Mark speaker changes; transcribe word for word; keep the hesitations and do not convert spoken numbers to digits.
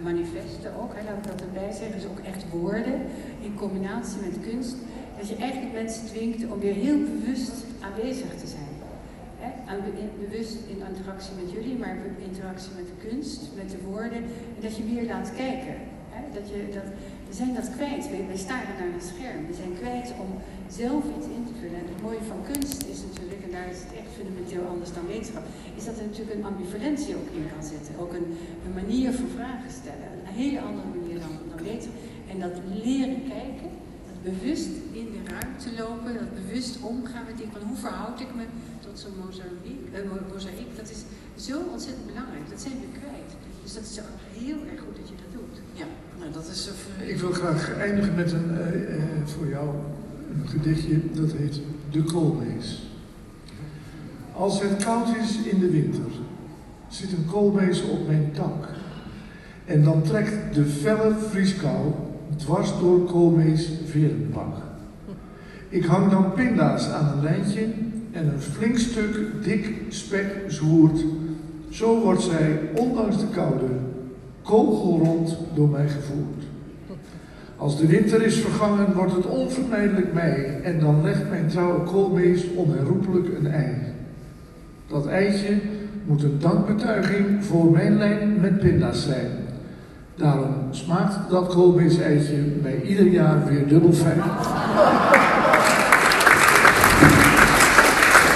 Speaker 1: manifesten ook, hè, laat ik dat erbij zeggen, dus ook echt woorden in combinatie met kunst, dat je eigenlijk mensen dwingt om weer heel bewust aanwezig te zijn. Hè? Bewust in interactie met jullie, maar in interactie met de kunst, met de woorden, en dat je weer laat kijken. Hè? Dat je, dat, we zijn dat kwijt, we, we staren naar een scherm, we zijn kwijt om zelf iets in te vullen. En het mooie van kunst is natuurlijk, en daar is het echt fundamenteel anders dan wetenschap, is dat er natuurlijk een ambivalentie ook in kan zitten. Ook een, een manier voor vragen stellen, een hele andere manier dan, dan wetenschap. En dat leren kijken, dat bewust in de ruimte lopen, dat bewust omgaan met dingen van hoe verhoud ik me tot zo'n mozaïek, uh, mozaïek, dat is zo ontzettend belangrijk, dat zijn we kwijt. Dus dat is ook heel erg goed dat je dat doet.
Speaker 2: Ja, nou dat is... Uh,
Speaker 3: ik wil graag eindigen met een, uh, uh, voor jou een gedichtje, dat heet De Koolmees. Als het koud is in de winter, zit een koolmees op mijn tak. En dan trekt de felle vrieskou dwars door koolmees verenpak. Ik hang dan pinda's aan een lijntje en een flink stuk dik spek zwoert. Zo wordt zij, ondanks de koude, kogelrond door mij gevoerd. Als de winter is vergangen, wordt het onvermijdelijk mei en dan legt mijn trouwe koolmees onherroepelijk een ei. Dat eitje moet een dankbetuiging voor mijn lijn met pinda's zijn. Daarom smaakt dat koolmees-eitje mij ieder jaar weer dubbel fijn.